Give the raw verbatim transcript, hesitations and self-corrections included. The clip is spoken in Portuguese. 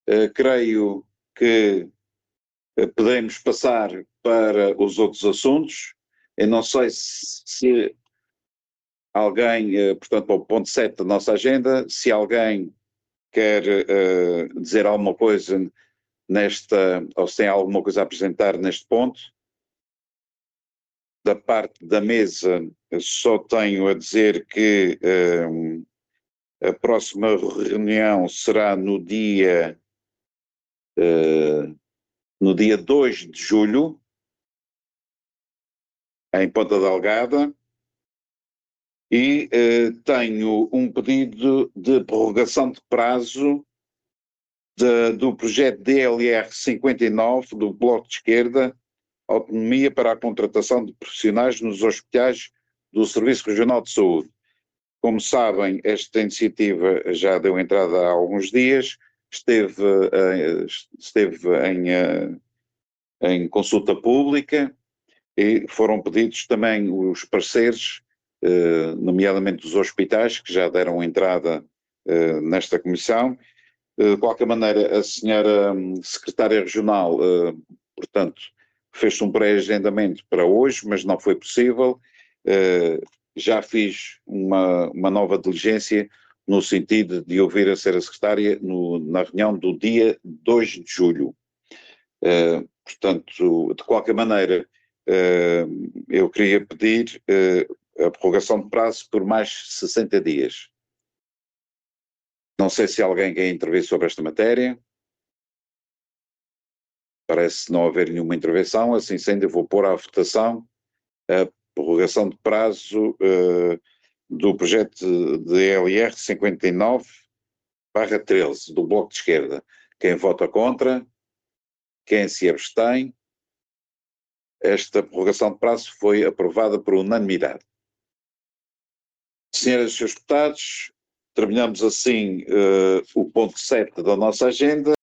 uh, creio que uh, podemos passar para os outros assuntos. Eu não sei se, se alguém, uh, portanto, para o ponto sete da nossa agenda, se alguém quer uh, dizer alguma coisa nesta, ou se tem alguma coisa a apresentar neste ponto. Da parte da mesa, só tenho a dizer que um, a próxima reunião será no dia, uh, no dia dois de julho, em Ponta Delgada, e uh, tenho um pedido de prorrogação de prazo de, do projeto D L R cinquenta e nove do Bloco de Esquerda, autonomia para a contratação de profissionais nos hospitais do Serviço Regional de Saúde. Como sabem, esta iniciativa já deu entrada há alguns dias, esteve, esteve em, em consulta pública e foram pedidos também os parceiros, nomeadamente dos hospitais, que já deram entrada nesta comissão. De qualquer maneira, a senhora secretária regional, portanto, fez um pré-agendamento para hoje, mas não foi possível. Uh, já fiz uma, uma nova diligência no sentido de ouvir a senhora secretária no, na reunião do dia dois de julho. Uh, portanto, de qualquer maneira, uh, eu queria pedir uh, a prorrogação de prazo por mais sessenta dias. Não sei se alguém quer intervir sobre esta matéria. Parece não haver nenhuma intervenção, assim sendo eu vou pôr à votação a prorrogação de prazo uh, do projeto de L R cinquenta e nove barra treze do Bloco de Esquerda. Quem vota contra? Quem se abstém? Esta prorrogação de prazo foi aprovada por unanimidade. Senhoras e senhores deputados, terminamos assim uh, o ponto sete da nossa agenda.